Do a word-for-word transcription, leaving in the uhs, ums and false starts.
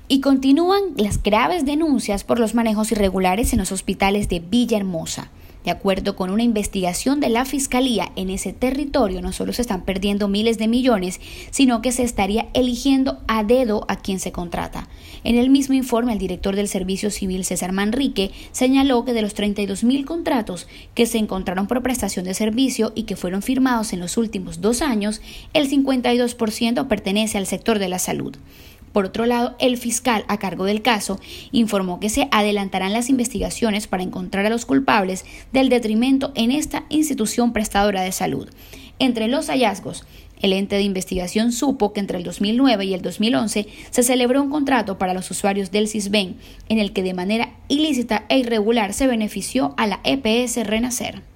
Y continúan las graves denuncias por los manejos irregulares en los hospitales de Villahermosa. De acuerdo con una investigación de la Fiscalía, en ese territorio no solo se están perdiendo miles de millones, sino que se estaría eligiendo a dedo a quien se contrata. En el mismo informe, el director del Servicio Civil, César Manrique, señaló que de los treinta y dos mil contratos que se encontraron por prestación de servicio y que fueron firmados en los últimos dos años, el cincuenta y dos por ciento pertenece al sector de la salud. Por otro lado, el fiscal a cargo del caso informó que se adelantarán las investigaciones para encontrar a los culpables del detrimento en esta institución prestadora de salud. Entre los hallazgos, el ente de investigación supo que entre el dos mil nueve y el dos mil once se celebró un contrato para los usuarios del Sisbén, en el que de manera ilícita e irregular se benefició a la E P S Renacer.